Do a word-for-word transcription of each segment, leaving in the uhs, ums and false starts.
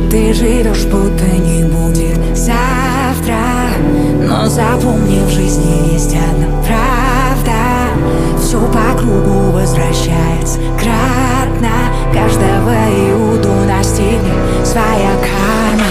Ты живешь, будто не будет завтра, но запомни, в жизни есть одна правда. Все по кругу возвращается кратно, каждого Иуду настигнет своя карма.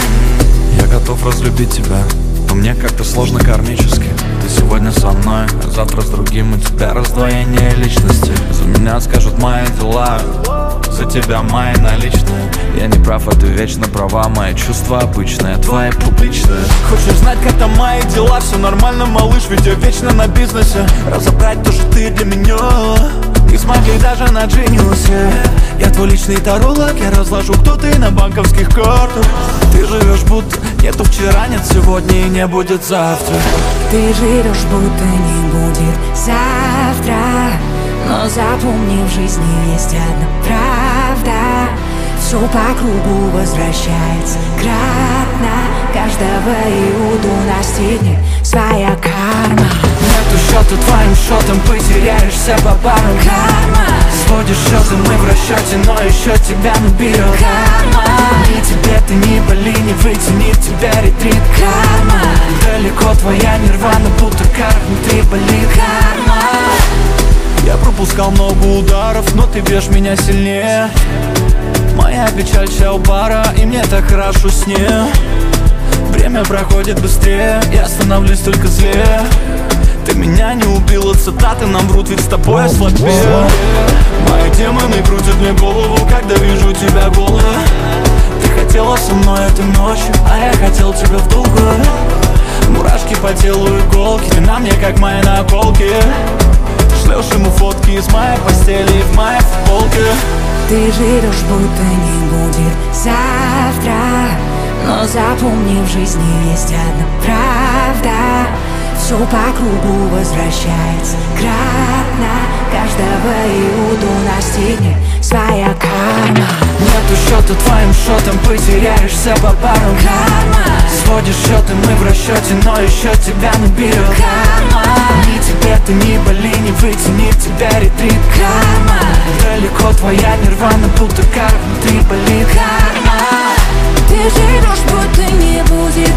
Я готов разлюбить тебя, но мне как-то сложно кармически. Ты сегодня со мной, а завтра с другим. У тебя раздвоение личности. За меня скажут мои дела, за тебя мои наличные. Я не прав, а ты вечно права. Мои чувства обычные, твои публичные. Хочешь знать, как там мои дела? Все нормально, малыш, ведь я вечно на бизнесе. Разобрать то, что ты для меня не смогли даже на Genius. Я твой личный таролог, я разложу, кто ты на банковских картах. Ты живешь, будто нету вчера, нет сегодня и не будет завтра. Ты живешь, будто не будет завтра, но запомни, в жизни есть одна правда. Все по кругу возвращается кратно, каждого Иуду настигнет своя карма. Нету счета твоим счетом, потеряешься по парам. Карма. Сводишь счеты, мы в расчете, но еще тебя наберет. Карма. Ни тебе ты, ни боли, не вытянет тебя ретрит. Карма. Далеко твоя нирвана, будто кар внутри болит. Карма. Я пропускал много ударов, но ты бьешь меня сильнее. Моя печаль чай у бара, и мне так хорошо с ней. Время проходит быстрее, я становлюсь только злее. Ты меня не убила, цитаты нам врут, ведь с тобой я слабее. Мои демоны крутят мне голову, когда вижу тебя голой. Ты хотела со мной этой ночью, а я хотел тебя в долгую. Мурашки по телу, иголки, ты на мне как мои наколки. Шлешь ему фотки из моей постели и в моей футболке. Ты живешь, будто не будет завтра, но запомни, в жизни есть одна правда. Все по кругу возвращается кратно, каждого Иуду настигнет своя карма. Нету счета твоим счетом, потеряешься по парам. Карма. Сводишь счеты, мы в расчете, но еще тебя наберет. Карма. Ни тебе ты, ни боли, не вытянет тебя ретрит. Карма. Далеко твоя нирвана, будто кар внутри болит. Карма. Ты живешь, будто не будет